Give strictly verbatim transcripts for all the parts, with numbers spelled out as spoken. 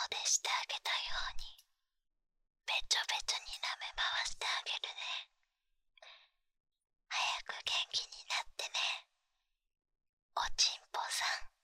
でしてあげたようにべちょべちょに舐め回してあげるね。早く元気になってね、おちんぽさん。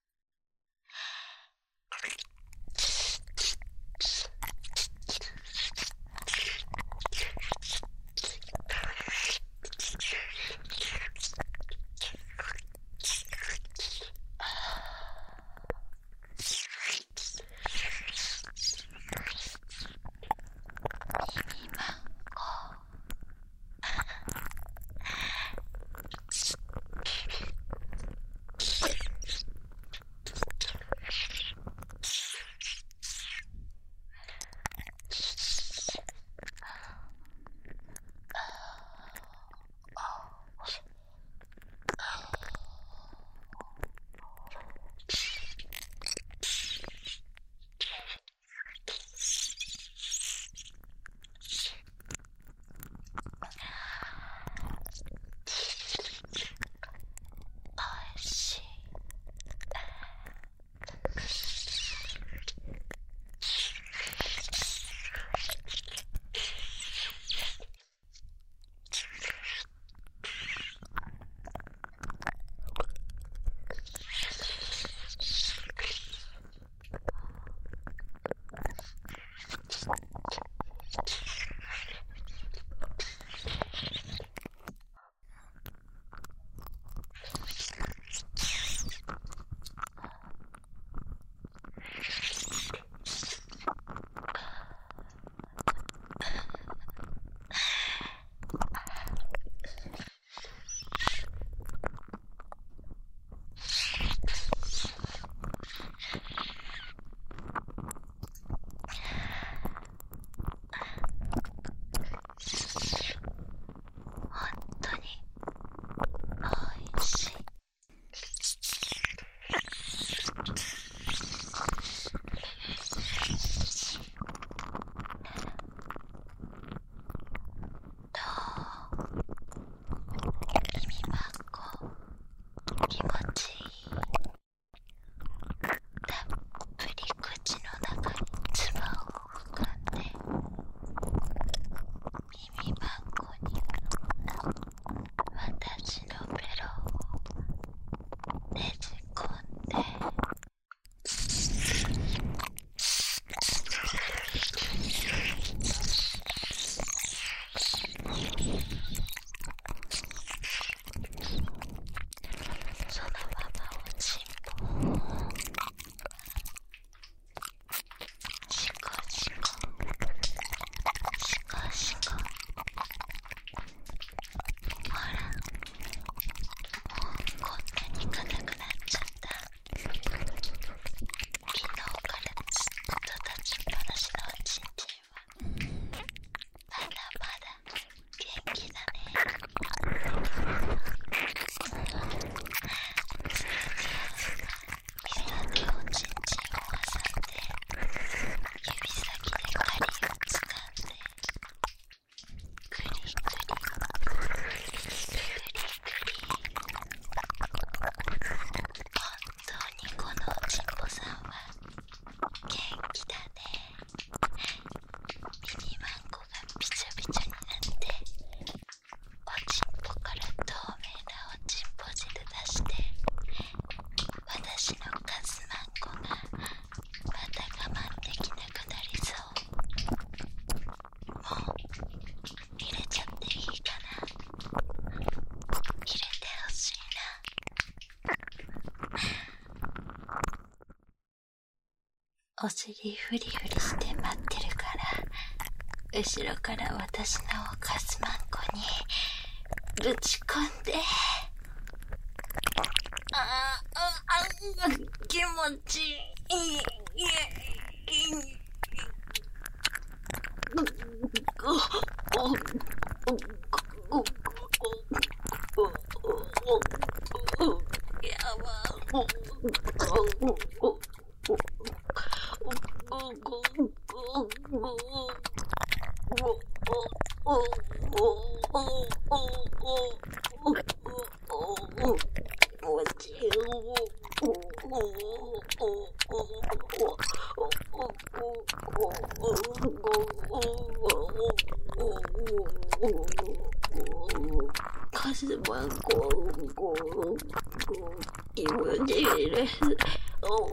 お尻フリフリして待ってるから、後ろから私のカスマンコにぶち込んで。ああ、あ、気持ちいい。やば。 すまんこ、こ、こ、気持ちいいです。おおお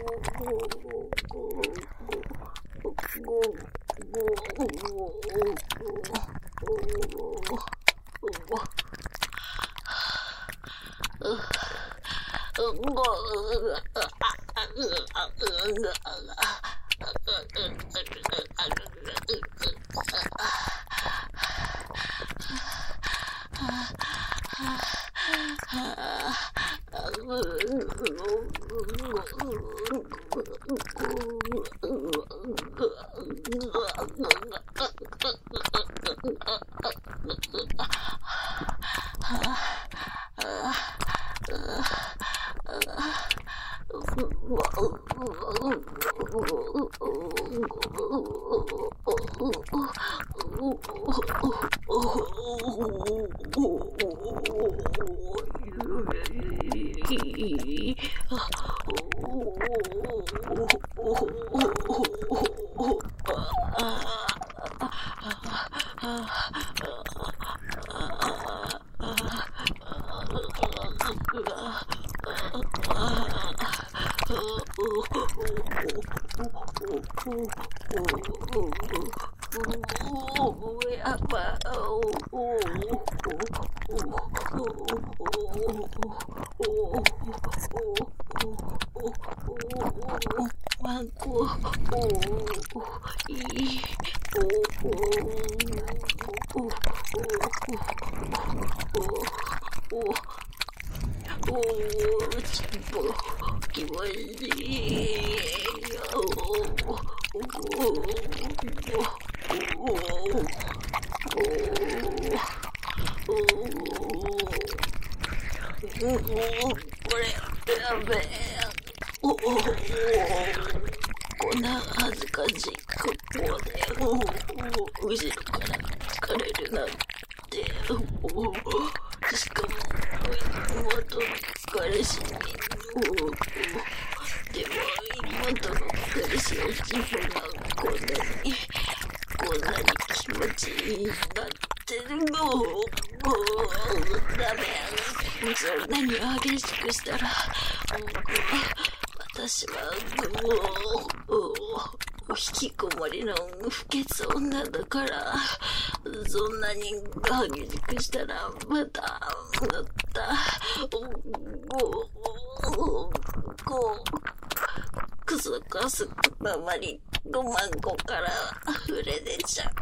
私は引きこもりの不潔女だから、そんなに激しくしたらまたまたこうクソカスままにごまんこから溢れ出ちゃう。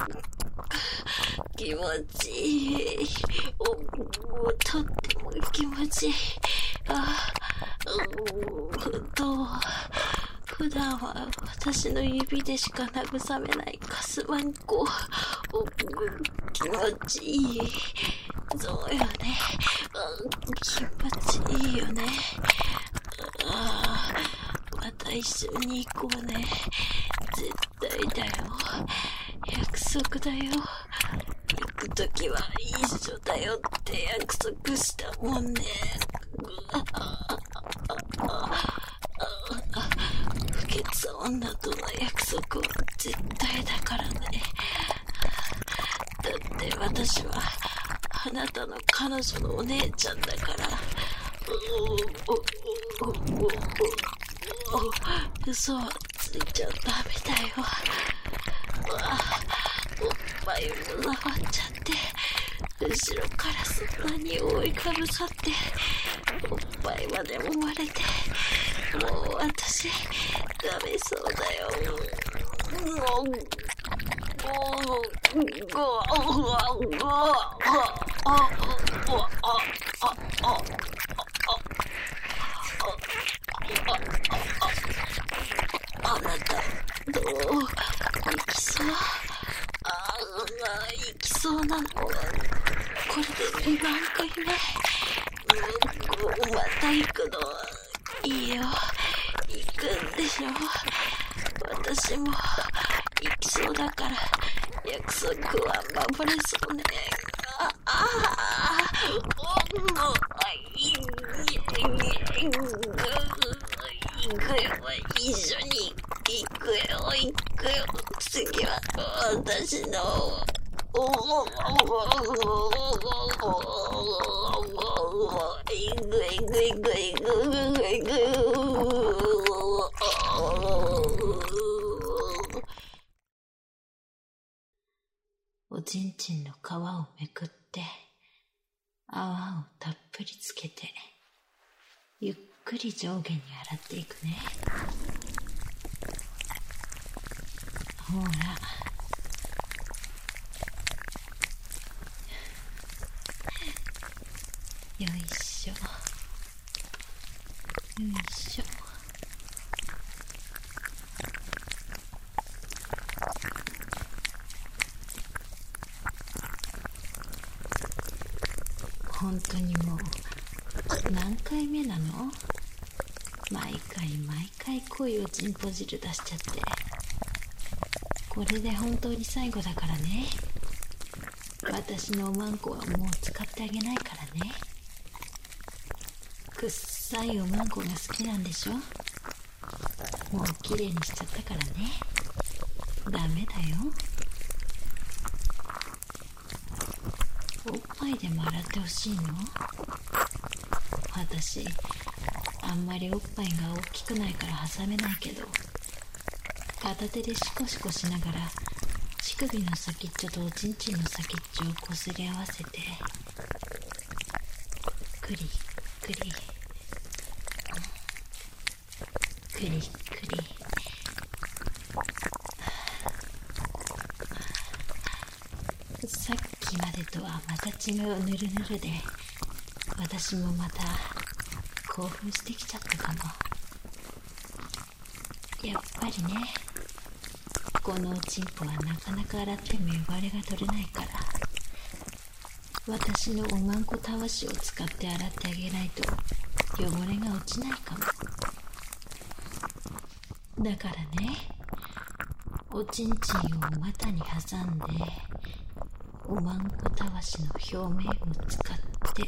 気持ちいい。おとっても気持ちいい。あうんと普段は私の指でしか慰めないカスマンコ。気持ちいい。そうよね。気持ちいいよね。あまた一緒に行こうね。絶対だよ。約束だよ。行くときは一緒だよって約束したもんね。不潔女との約束は絶対だからね。だって私はあなたの彼女のお姉ちゃんだから。嘘はついちゃダメだよ。おっぱいも触っちゃって後ろからそんなに覆いかぶさっておっぱいまで揉まれて、もう私ダメそうだよ。ごごごごあなたどう行きそう？ああ行きそうなの。これで何回目？また行くの？いいよ、行くんでしょ。私も行きそうだから約束は守れそうね。ああ行くよ、一緒に行くよ、行くよ。次は私のおちんちんの皮をめくって泡をたっぷりつけてゆっくり上下に洗っていくね。ほら、よいしょよいしょ。本当にもう何回目なの？毎回毎回濃いおちんぽ汁出しちゃって、これで本当に最後だからね。私のおまんこはもう使ってあげないからね。くっさいおまんこが好きなんでしょ。もうきれいにしちゃったからね。ダメだよ。おっぱいでも洗ってほしいの？私あんまりおっぱいが大きくないから挟めないけど、片手でシコシコしながら乳首の先っちょとおちんちんの先っちょをこすり合わせて、クリクリクリクリ、さっきまでとはまた違うぬるぬるで、私もまた興奮してきちゃったかも。やっぱりね、このおちんぽはなかなか洗っても汚れが取れないから、私のおまんこたわしを使って洗ってあげないと汚れが落ちないかも。だからね、おちんちんを股に挟んでおまんこたわしの表面を使って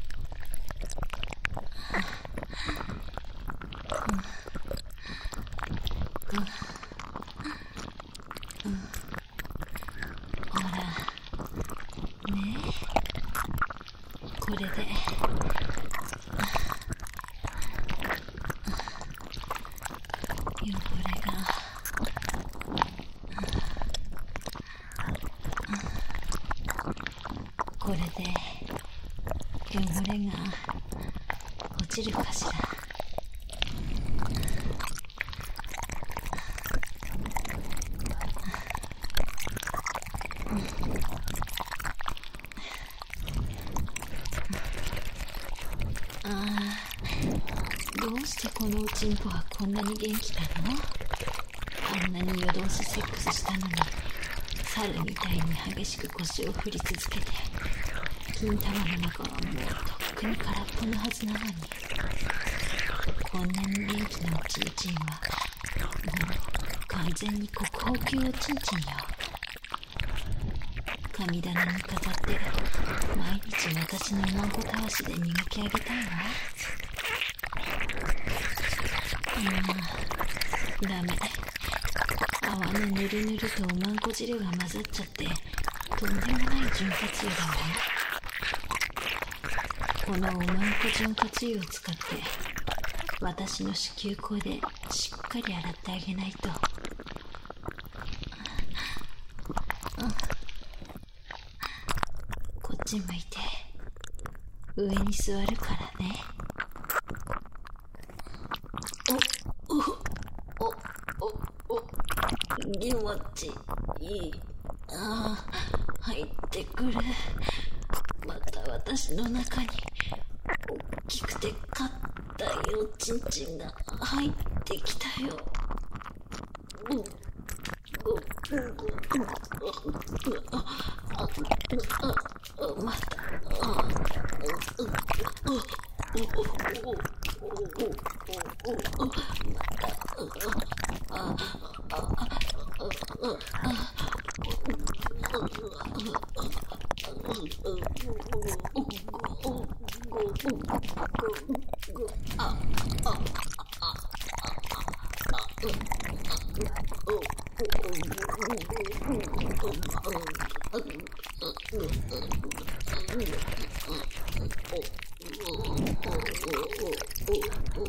ほらね、これで汚れがこれで汚れが落ちるかしら。ああ、どうしてこのおちんぽはこんなに元気なの？あんなに夜通しセックスしたのに、猿みたいに激しく腰を振り続けて、金玉の中はもうとっくに空っぽのはずなのに、こんなに元気なおちんちんはもう完全に国宝級おちんちんよ。神棚に飾って毎日私のおまんこたわしで磨き上げたいわ。うん、ダメ。泡のぬるぬるとおまんこ汁が混ざっちゃって、とんでもない潤滑油だわ。このおまんこ潤滑油を使って私の子宮口でしっかり洗ってあげないと。こっち向いて上に座るからね。おおおおお気持ちいい。ああ、入ってくる。また私の中に大きくて硬いおちんちんが入ってきたよ。またあ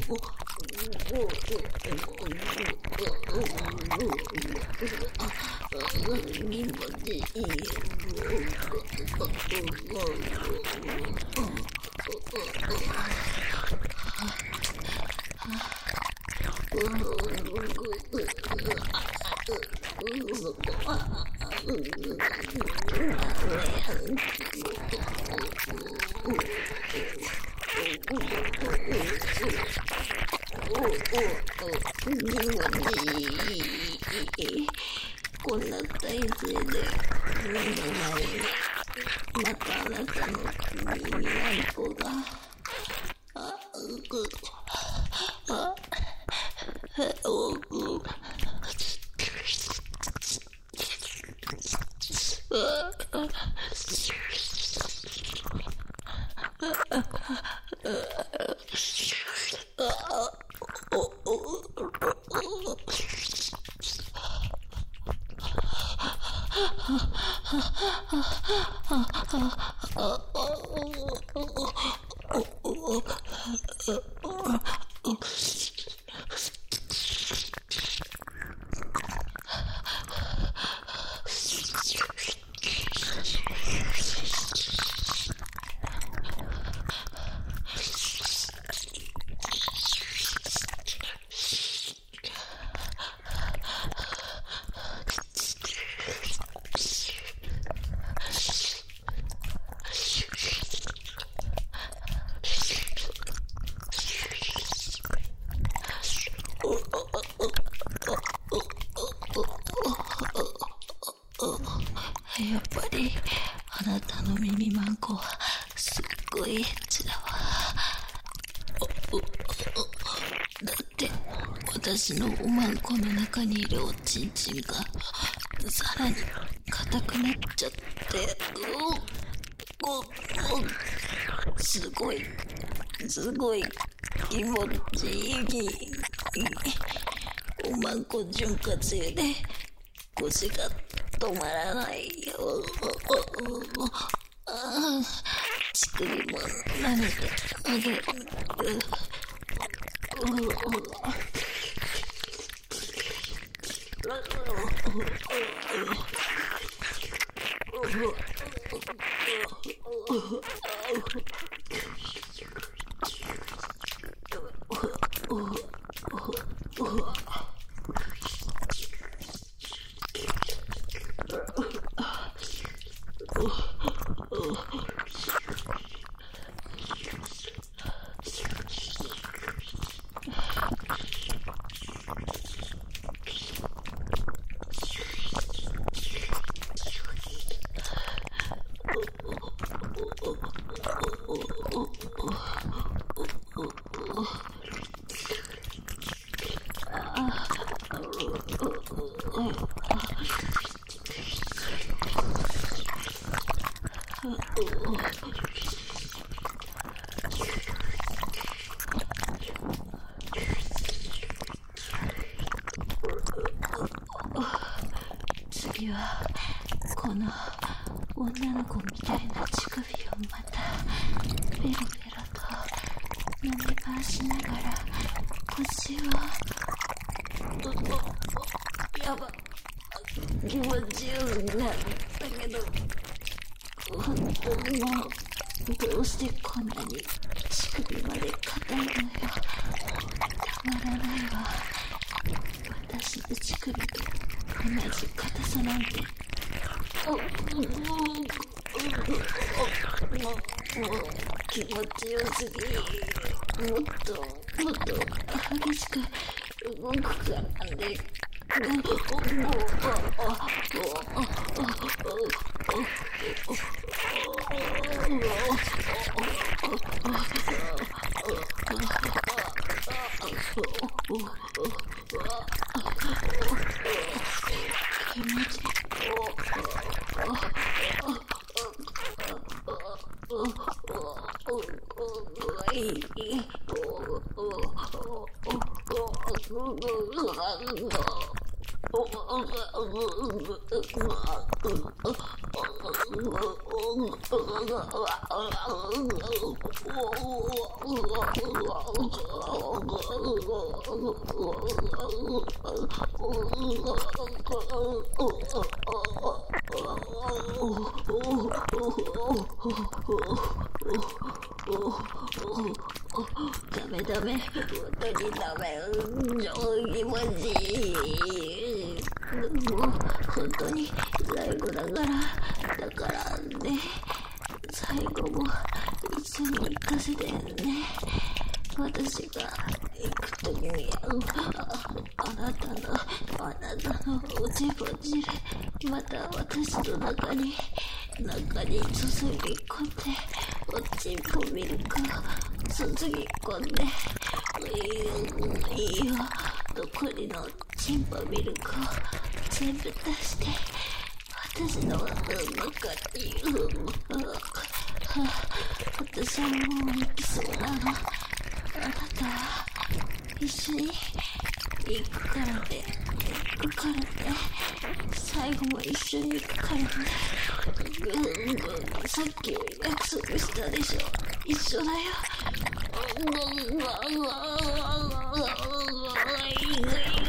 こんな体勢で目の前にまたあなたの耳にワンコがあうあおうやっぱりあなたの耳マンコはすっごいエッチだわ。だって私のおまんこの中にいるおちんちんがさらに硬くなっちゃって、ううすごいすごい気持ちいい。おまんこ潤滑油で腰が止まらないよ。ああ、乳首も慣れてあげる。次はこの女の子みたいな乳首をまたペロペロと飲み回しながら腰をやば気持ちよくなったけど、本当にもうどうしてこんなに乳首まで硬いのよ。たまらないわ。私の乳首と同じ硬さなんて。気持ちよすぎ。もっともっと激しく動くからね。気持ちダメダメ、本当にダメ、超気持ちいい。もう本当に最後だから、だからね、最後も一緒に行かせてね。私が行くときに、あ, あなたの、あなたのおちぼちで、また私の中に、中に注ぎ込んで、おちんぽミルクを注ぎ込んで、いいよ、残りのチンポミルクを全部出して、私の中に、私はもう行きそうなの。あなたは一緒に行くからね、行くからね、最後も一緒に行くからね。さっき約束したでしょ、一緒だよ。うわうわうわうわうわうわうわ